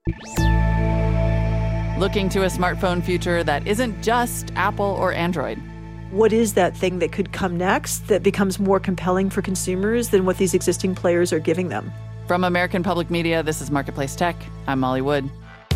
Looking to a smartphone future that isn't just Apple or Android. What is that thing that could come next that becomes more compelling for consumers than what these existing players are giving them? From American Public Media, this is Marketplace Tech. I'm Molly Wood.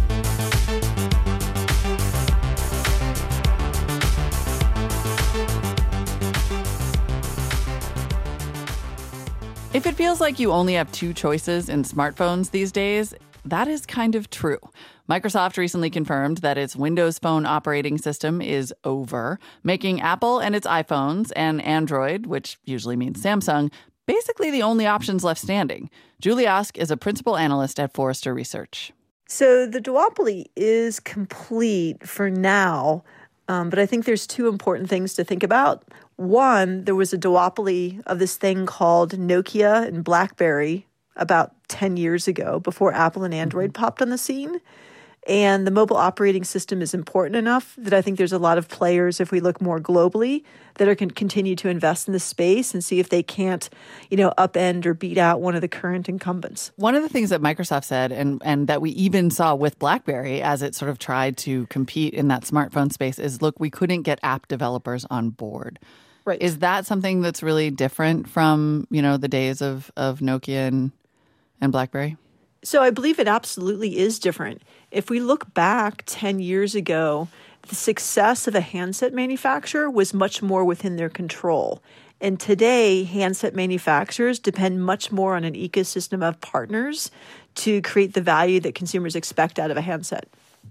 If it feels like you only have two choices in smartphones these days, that is kind of true. Microsoft recently confirmed that its Windows Phone operating system is over, making Apple and its iPhones and Android, which usually means Samsung, basically the only options left standing. Julie Osk is a principal analyst at Forrester Research. So the duopoly is complete for now, but I think there's two important things to think about. One, there was a duopoly of this thing called Nokia and BlackBerry about 10 years ago before Apple and Android popped on the scene. And the mobile operating system is important enough that I think there's a lot of players, if we look more globally, that are going to continue to invest in this space and see if they can't, upend or beat out one of the current incumbents. One of the things that Microsoft said, and that we even saw with BlackBerry as it sort of tried to compete in that smartphone space, is, look, we couldn't get app developers on board. Right. Is that something that's really different from, the days of Nokia and BlackBerry? So I believe it absolutely is different. If we look back 10 years ago, the success of a handset manufacturer was much more within their control. And today, handset manufacturers depend much more on an ecosystem of partners to create the value that consumers expect out of a handset.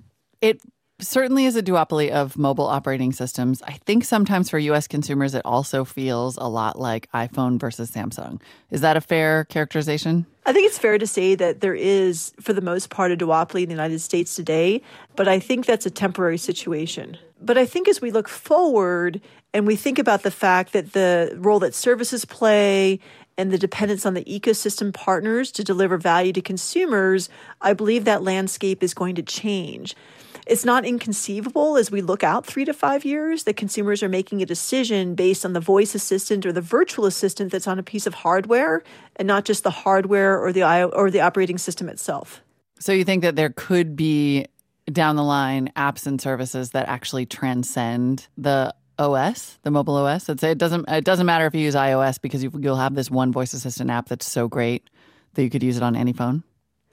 It certainly is a duopoly of mobile operating systems. I think sometimes for U.S. consumers, it also feels a lot like iPhone versus Samsung. Is that a fair characterization? I think it's fair to say that there is, for the most part, a duopoly in the United States today, but I think that's a temporary situation. But I think as we look forward and we think about the fact that the role that services play and the dependence on the ecosystem partners to deliver value to consumers, I believe that landscape is going to change. It's not inconceivable as we look out 3 to 5 years that consumers are making a decision based on the voice assistant or the virtual assistant that's on a piece of hardware and not just the hardware or the operating system itself. So you think that there could be down the line apps and services that actually transcend the OS, the mobile OS? It doesn't matter if you use iOS because you'll have this one voice assistant app that's so great that you could use it on any phone?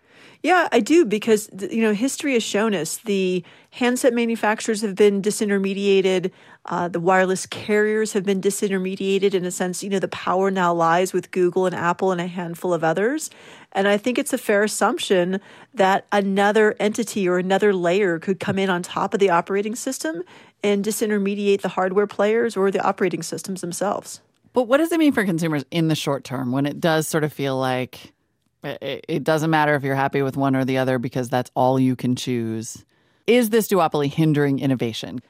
Yeah, I do, because, history has shown us the handset manufacturers have been disintermediated. The wireless carriers have been disintermediated in a sense. The power now lies with Google and Apple and a handful of others. And I think it's a fair assumption that another entity or another layer could come in on top of the operating system and disintermediate the hardware players or the operating systems themselves. But what does it mean for consumers in the short term when it does sort of feel like it doesn't matter if you're happy with one or the other because that's all you can choose? Is this duopoly hindering innovation?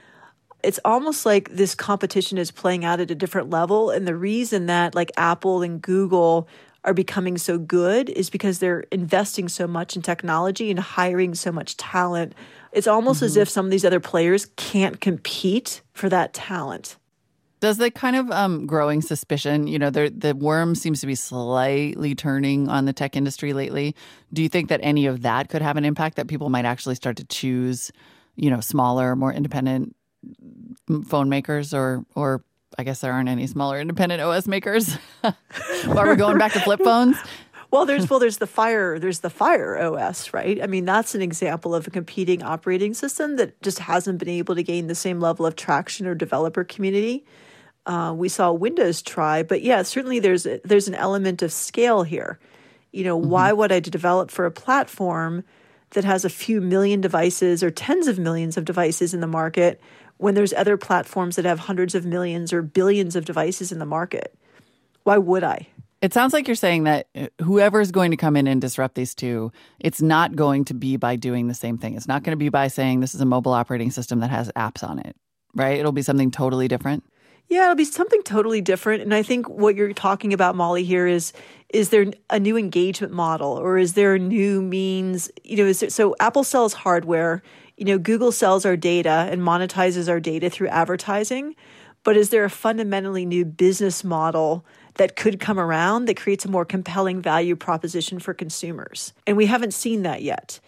It's almost like this competition is playing out at a different level. And the reason that Apple and Google are becoming so good is because they're investing so much in technology and hiring so much talent. It's almost as if some of these other players can't compete for that talent. Does the kind of growing suspicion, the worm seems to be slightly turning on the tech industry lately. Do you think that any of that could have an impact, that people might actually start to choose, smaller, more independent phone makers, or I guess there aren't any smaller independent OS makers? Are we going back to flip phones? Well, there's the Fire OS, right? I mean, that's an example of a competing operating system that just hasn't been able to gain the same level of traction or developer community. We saw Windows try, but yeah, certainly there's an element of scale here. Why would I develop for a platform that has a few million devices or tens of millions of devices in the market when there's other platforms that have hundreds of millions or billions of devices in the market? Why would I? It sounds like you're saying that whoever is going to come in and disrupt these two, it's not going to be by doing the same thing. It's not going to be by saying this is a mobile operating system that has apps on it, right? It'll be something totally different. Yeah, it'll be something totally different. And I think what you're talking about, Molly, here is there a new engagement model, or is there a new means? So Apple sells hardware, Google sells our data and monetizes our data through advertising. But is there a fundamentally new business model that could come around that creates a more compelling value proposition for consumers? And we haven't seen that yet.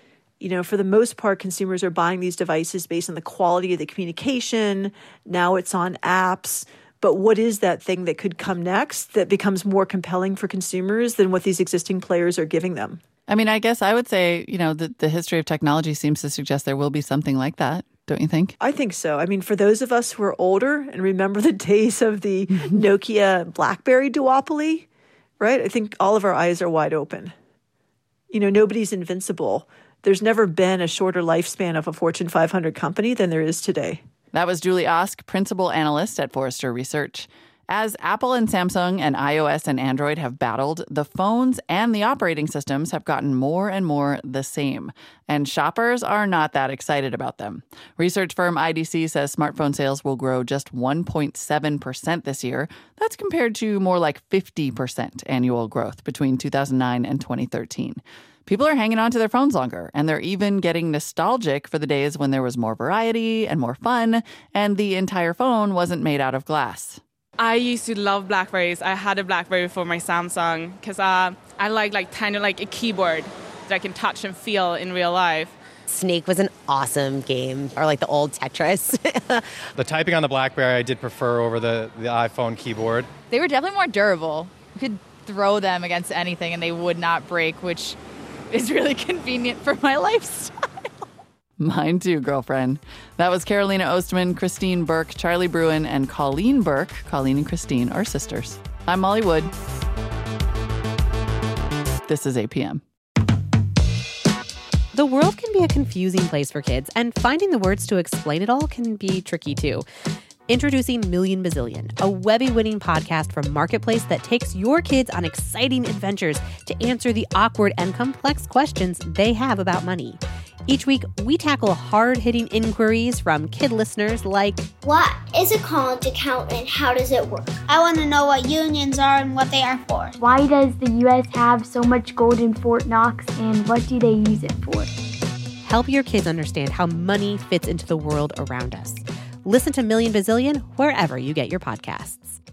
For the most part, consumers are buying these devices based on the quality of the communication. Now it's on apps. But what is that thing that could come next that becomes more compelling for consumers than what these existing players are giving them? I mean, I guess I would say, the history of technology seems to suggest there will be something like that. Don't you think? I think so. I mean, for those of us who are older and remember the days of the Nokia BlackBerry duopoly, right? I think all of our eyes are wide open. Nobody's invincible. There's never been a shorter lifespan of a Fortune 500 company than there is today. That was Julie Osk, principal analyst at Forrester Research. As Apple and Samsung and iOS and Android have battled, the phones and the operating systems have gotten more and more the same. And shoppers are not that excited about them. Research firm IDC says smartphone sales will grow just 1.7% this year. That's compared to more like 50% annual growth between 2009 and 2013. People are hanging on to their phones longer, and they're even getting nostalgic for the days when there was more variety and more fun, and the entire phone wasn't made out of glass. I used to love BlackBerries. I had a BlackBerry before my Samsung because I like kind of like a keyboard that I can touch and feel in real life. Snake was an awesome game, or like the old Tetris. The typing on the BlackBerry I did prefer over the iPhone keyboard. They were definitely more durable. You could throw them against anything and they would not break, which is really convenient for my lifestyle. Mine too, girlfriend. That was Carolina Ostman, Christine Burke, Charlie Bruin, and Colleen Burke. Colleen and Christine are sisters. I'm Molly Wood. This is APM. The world can be a confusing place for kids, and finding the words to explain it all can be tricky too. Introducing Million Bazillion, a Webby-winning podcast from Marketplace that takes your kids on exciting adventures to answer the awkward and complex questions they have about money. Each week, we tackle hard-hitting inquiries from kid listeners like, what is a college account and how does it work? I want to know what unions are and what they are for. Why does the U.S. have so much gold in Fort Knox and what do they use it for? Help your kids understand how money fits into the world around us. Listen to Million Bazillion wherever you get your podcasts.